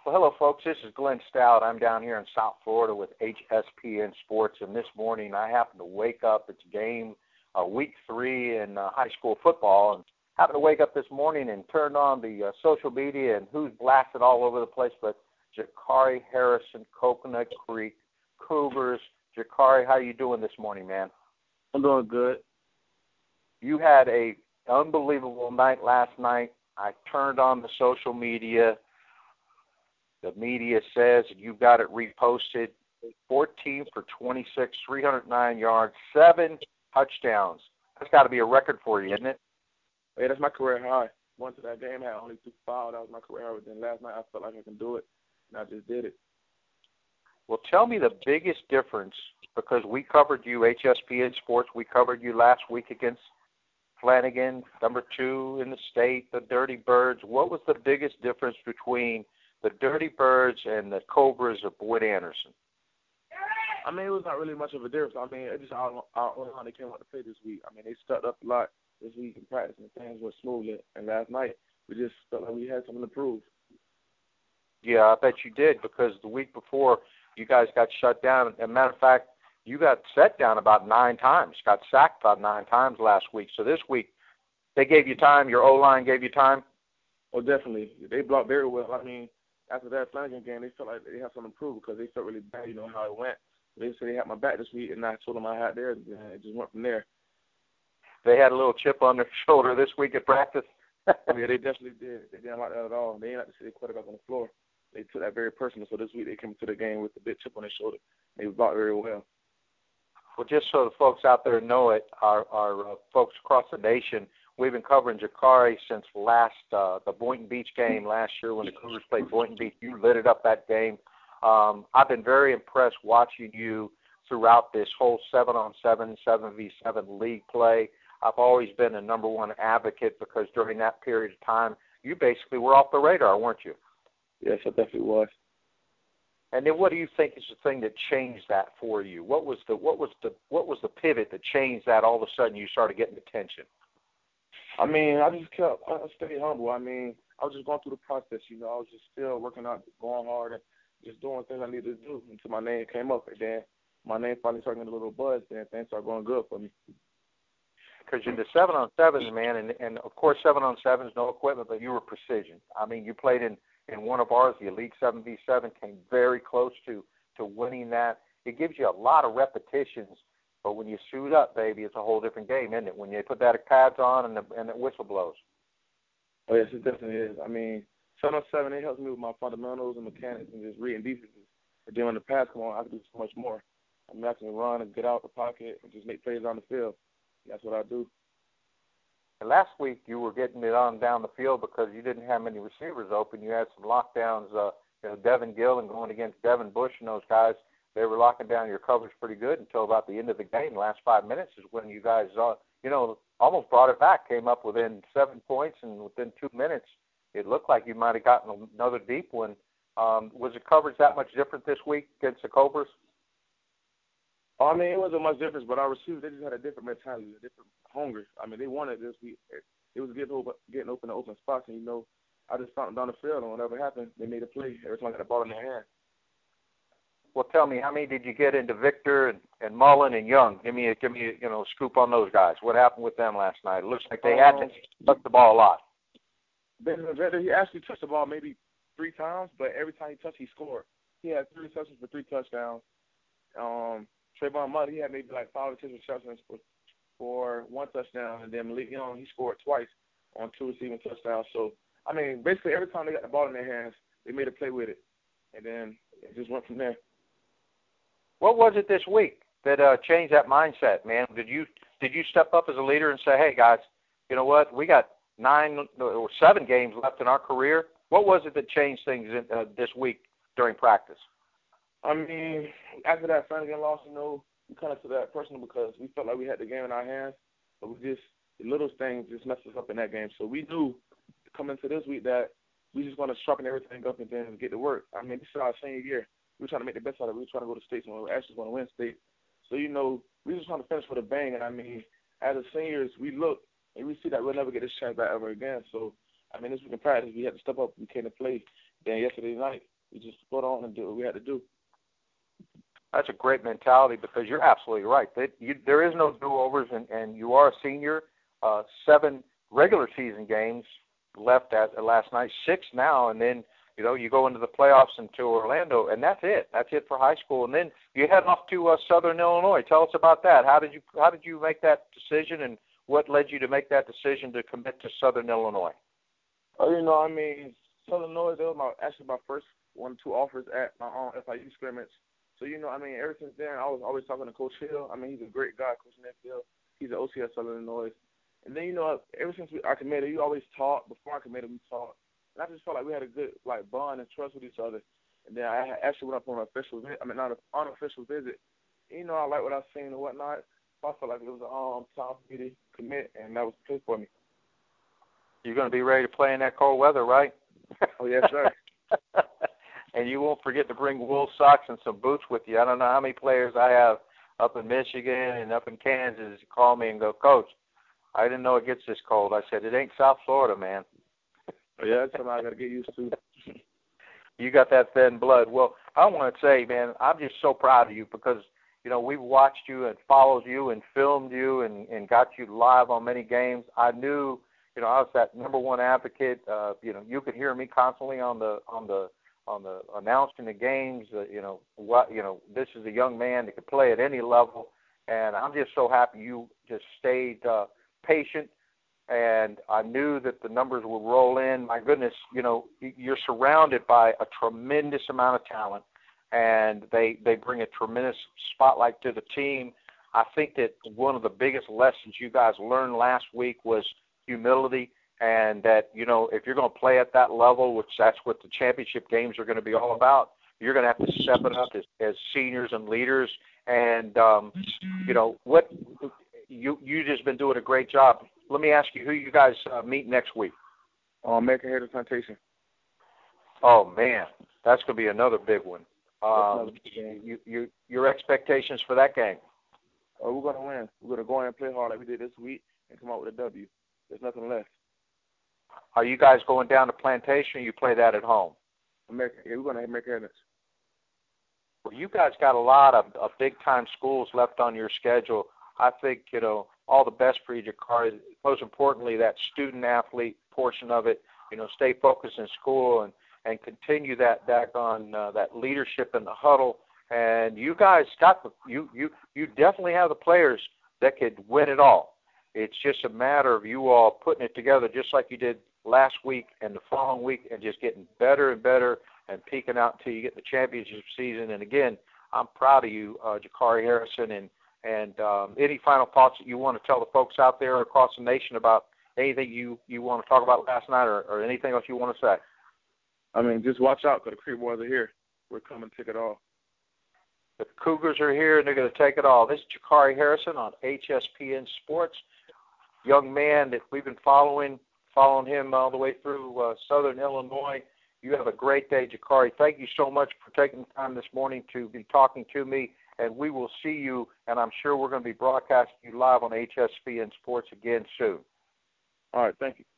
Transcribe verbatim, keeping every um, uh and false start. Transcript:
Well, hello, folks. This is Glenn Stout. I'm down here in South Florida with H S P N Sports, and this morning I happened to wake up. It's game uh, week three in uh, high school football, and happened to wake up this morning and turned on the uh, social media, and who's blasted all over the place but Jakari Harrison, Coconut Creek, Cougars. Jakari, how you doing this morning, man? I'm doing good. You had a unbelievable night last night. I turned on the social media. The media says you got it reposted. fourteen for twenty-six, three hundred nine yards, seven touchdowns. That's got to be a record for you, isn't it? Hey, that's my career high. Going to that game, I had only two fouls. That was my career high. But then last night, I felt like I can do it, and I just did it. Well, tell me the biggest difference, because we covered you, H S P N Sports. We covered you last week against Flanagan, number two in the state, the Dirty Birds. What was the biggest difference between the Dirty Birds and the Cobras of Boyd Anderson? I mean, it was not really much of a difference. I mean, it just our our line they came out to play this week. I mean, they stepped up a lot this week in practice, and things went smoothly. And last night, we just felt like we had something to prove. Yeah, I bet you did, because the week before you guys got shut down. As a matter of fact, you got set down about nine times, got sacked about nine times last week. So this week, they gave you time. Your O-line gave you time? Oh, definitely. They blocked very well. I mean, after that Flanagan game, they felt like they had something to prove because they felt really bad, you know, how it went. They said they had my back this week, and I told them I had theirs, and it just went from there. They had a little chip on their shoulder this week at practice? Oh, yeah, they definitely did. They didn't like that at all. They didn't like to see their quarterback on the floor. They took that very personal. So this week they came to the game with a big chip on their shoulder. They blocked very well. Well, just so the folks out there know it, our, our uh, folks across the nation, we've been covering Jakari since last uh, the Boynton Beach game last year when the Cougars played Boynton Beach. You lit it up that game. Um, I've been very impressed watching you throughout this whole seven on seven, seven v seven league play. I've always been a number one advocate because during that period of time, you basically were off the radar, weren't you? Yes, I definitely was. And then, what do you think is the thing that changed that for you? What was the what was the what was the pivot that changed that? All of a sudden, you started getting attention. I mean, I just kept I stayed humble. I mean, I was just going through the process. You know, I was just still working out, going hard, and just doing things I needed to do until my name came up. And then my name finally started getting a little buzz, and things started going good for me. Because you're the seven on sevens, man, and and of course seven on sevens, no equipment, but you were precision. I mean, you played in. In one of ours, the Elite seven v seven, came very close to, to winning that. It gives you a lot of repetitions, but when you suit up, baby, it's a whole different game, isn't it? When you put that pads on and the, and the whistle blows. Oh, yes, it definitely is. I mean, seven on seven, it helps me with my fundamentals and mechanics and just reading defenses. And then when the pads come on, I can do so much more. I mean, I can run and get out the pocket and just make plays on the field. That's what I do. And last week you were getting it on down the field because you didn't have many receivers open. You had some lockdowns, uh, you know, Devin Gill and going against Devin Bush and those guys. They were locking down your coverage pretty good until about the end of the game. The last five minutes is when you guys, uh, you know, almost brought it back, came up within seven points, and within two minutes it looked like you might have gotten another deep one. Um, was the coverage that much different this week against the Cobras? Oh, I mean, it wasn't much difference, but our receivers, they just had a different mentality, a different hunger. I mean, they wanted this. We, it was getting open, getting open to open spots, and, you know, I just found them down the field, and whatever happened, they made a play every time I got the ball in their hand. Well, tell me, how many did you get into Victor and, and Mullen and Young? Give me a, give me a, you know, scoop on those guys. What happened with them last night? It looks like they had to touch the ball a lot. Benjamin Victor, he actually touched the ball maybe three times, but every time he touched, he scored. He had three receptions for three touchdowns. Um, Trayvon Mullen, he had maybe like five or six receptions for, for one touchdown, and then Malik Young, he scored twice on two receiving touchdowns. So, I mean, basically every time they got the ball in their hands, they made a play with it, and then it just went from there. What was it this week that uh, changed that mindset, man? Did you did you step up as a leader and say, hey, guys, you know what, we got nine or seven games left in our career? What was it that changed things in, uh, this week during practice? I mean, after that Flanagan loss, you know, we kind of took that personal because we felt like we had the game in our hands, but we just, the little things just messed us up in that game. So we knew coming into this week that we just want to sharpen everything up and then get to work. I mean, this is our senior year. We were trying to make the best out of it. We were trying to go to states and we were actually going to win state. So, you know, we just trying to finish with a bang. And, I mean, as a seniors, we look and we see that we'll never get this chance back ever again. So, I mean, this week in practice, we had to step up. We came to play. Then yesterday night, we just put on and do what we had to do. That's a great mentality because you're absolutely right. That you, there is no do-overs, and, and you are a senior. Uh, seven regular season games left at, at last night, six now, and then you know you go into the playoffs into Orlando, and that's it. That's it for high school, and then you head off to uh, Southern Illinois. Tell us about that. How did you how did you make that decision, and what led you to make that decision to commit to Southern Illinois? Oh, you know, I mean, Southern Illinois, that was my actually my first one two offers at my own F I U scrimmage. So, you know, I mean, ever since then, I was always talking to Coach Hill. I mean, he's a great guy, Coach Netfield. He's an O C at Southern Illinois. And then, you know, ever since we, I committed, you always talk. Before I committed, we talked. And I just felt like we had a good, like, bond and trust with each other. And then I actually went up on an official visit. I mean, not an unofficial visit. And, you know, I like what I seen and whatnot. So I felt like it was um, time for me to commit, and that was the place for me. You're going to be ready to play in that cold weather, right? Oh, yes, sir. And you won't forget to bring wool socks and some boots with you. I don't know how many players I have up in Michigan and up in Kansas call me and go, Coach, I didn't know it gets this cold. I said, it ain't South Florida, man. Oh, yeah, that's something I got to get used to. You got that thin blood. Well, I want to say, man, I'm just so proud of you because, you know, we've watched you and followed you and filmed you and, and got you live on many games. I knew, you know, I was that number one advocate. Uh, you know, you could hear me constantly on the on the on the announcing the games. Uh, you know, what you know, this is a young man that could play at any level, and I'm just so happy you just stayed uh, patient. And I knew that the numbers would roll in. My goodness, you know, you're surrounded by a tremendous amount of talent, and they they bring a tremendous spotlight to the team. I think that one of the biggest lessons you guys learned last week was humility, and that, you know, if you're going to play at that level, which that's what the championship games are going to be all about, you're going to have to step it up as, as seniors and leaders. And, um, you know, what you you just been doing a great job. Let me ask you who you guys uh, meet next week. Uh, American Heritage Plantation. Oh, man, that's going to be another big one. Um, you, you, your expectations for that game? Oh, we're going to win. We're going to go in and play hard like we did this week and come out with a W. There's nothing left. Are you guys going down to Plantation, or you play that at home? American, yeah, we're going to American Heritage. Well, you guys got a lot of, of big-time schools left on your schedule. I think, you know, all the best for you, Jakari. Most importantly, that student-athlete portion of it, you know, stay focused in school and, and continue that back on uh, that leadership in the huddle. And you guys got the you, you you definitely have the players that could win it all. It's just a matter of you all putting it together just like you did last week and the following week and just getting better and better and peaking out until you get the championship season. And, again, I'm proud of you, uh, Jakari Harrison. And, and um, any final thoughts that you want to tell the folks out there across the nation about anything you, you want to talk about last night or, or anything else you want to say? I mean, just watch out because the Creek Boys are here. We're coming to take it all. The Cougars are here, and they're going to take it all. This is Jakari Harrison on H S P N Sports. Young man that we've been following, following him all the way through uh, Southern Illinois. You have a great day, Jakari. Thank you so much for taking the time this morning to be talking to me, and we will see you, and I'm sure we're going to be broadcasting you live on H S P N Sports again soon. All right, thank you.